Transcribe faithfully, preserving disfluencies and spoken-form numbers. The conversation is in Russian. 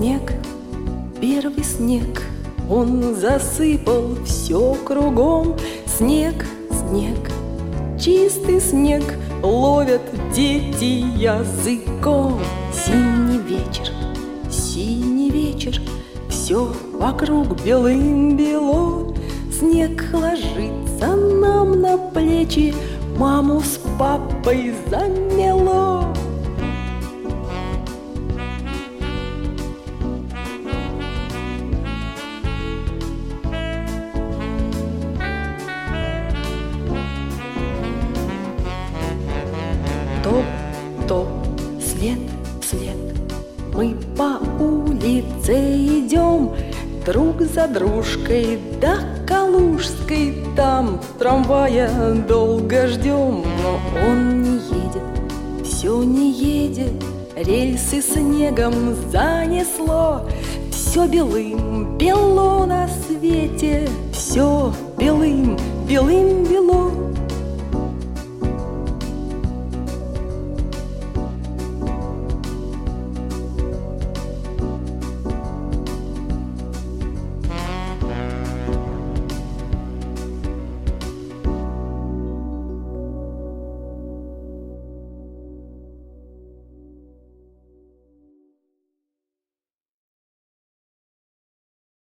снег, первый снег, он засыпал все кругом. Снег, снег, чистый снег, ловят дети языком. Зимний вечер, синий вечер, все вокруг белым-бело. Снег ложится нам на плечи, маму с папой замело. Топ-топ, след вслед, мы по улице идем, друг за дружкой до Калужской. Там трамвая долго ждем, но он не едет, все не едет. Рельсы снегом занесло, все белым бело на свете, все белым белым бело.